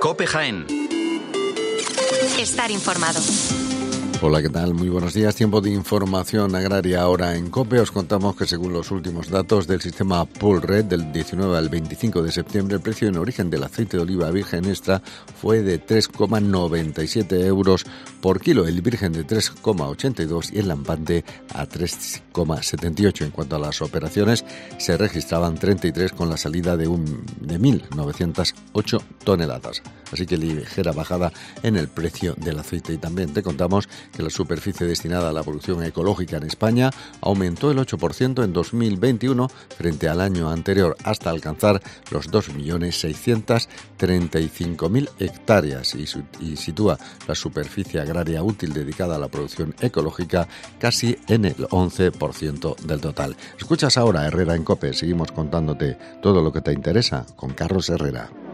COPE Jaén. Estar informado. Hola, ¿qué tal? Muy buenos días. Tiempo de información agraria ahora en COPE. Os contamos que según los últimos datos del sistema Pool-Red del 19 al 25 de septiembre, el precio en origen del aceite de oliva virgen extra fue de 3,97 euros por kilo, el virgen de 3,82 y el lampante a 3,78. En cuanto a las operaciones, se registraban 33 con la salida de 1.908 toneladas. Así que ligera bajada en el precio del aceite. Y también te contamos que la superficie destinada a la producción ecológica en España aumentó el 8% en 2021 frente al año anterior, hasta alcanzar los 2.635.000 hectáreas y sitúa la superficie agraria útil dedicada a la producción ecológica casi en el 11% del total. Escuchas ahora Herrera en COPE. Seguimos contándote todo lo que te interesa con Carlos Herrera.